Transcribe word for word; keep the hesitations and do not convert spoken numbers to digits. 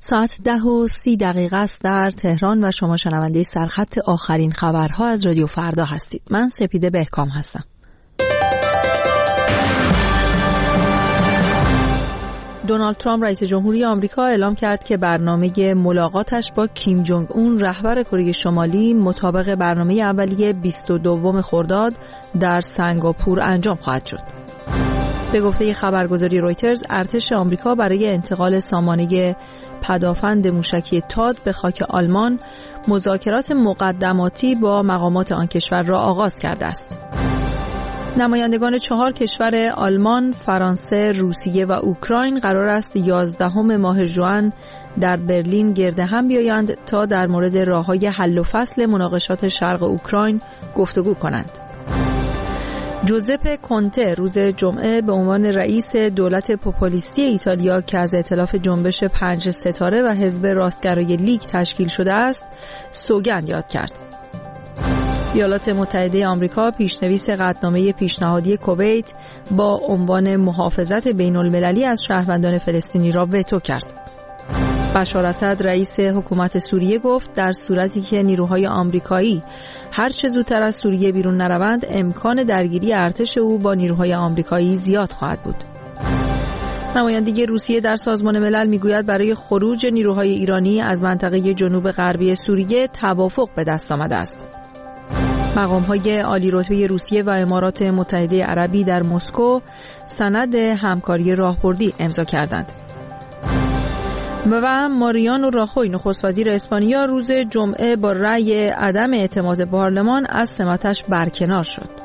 ساعت ده و سی دقیقه است در تهران و شما شنونده سرخط آخرین خبرها از رادیو فردا هستید. من سپیده بهکام هستم. دونالد ترامپ رئیس جمهوری آمریکا اعلام کرد که برنامه ملاقاتش با کیم جونگ اون رهبر کره شمالی مطابق برنامه اولیه بیست و دو خرداد در سنگاپور انجام خواهد شد. به گفته خبرگزاری رویترز، ارتش آمریکا برای انتقال سامانه پدافند موشکی تاد به خاک آلمان مذاکرات مقدماتی با مقامات آن کشور را آغاز کرده است. نمایندگان چهار کشور آلمان، فرانسه، روسیه و اوکراین قرار است یازدهم ماه ژوئن در برلین گرد هم بیایند تا در مورد راه‌های حل و فصل مناقشات شرق اوکراین گفتگو کنند. جوزپه کونته روز جمعه به عنوان رئیس دولت پوپولیستی ایتالیا که از ائتلاف جنبش پنج ستاره و حزب راستگرای لیگ تشکیل شده است، سوگند یاد کرد. ایالات متحده آمریکا پیشنویس قطعنامه پیشنهادی کویت با عنوان محافظت بین المللی از شهروندان فلسطینی را وتو کرد. بشار اسد رئیس حکومت سوریه گفت در صورتی که نیروهای آمریکایی هر چه زودتر از سوریه بیرون نروند، امکان درگیری ارتش او با نیروهای آمریکایی زیاد خواهد بود. نمایندگی روسیه در سازمان ملل میگوید برای خروج نیروهای ایرانی از منطقه جنوب غربی سوریه توافق به دست آمده است. مقام‌های عالی رتبه روسیه و امارات متحده عربی در مسکو سند همکاری راهبردی امضا کردند. و ماریانو راخوی نخست وزیر اسپانیا روز جمعه با رأی عدم اعتماد پارلمان از سمتش برکنار شد.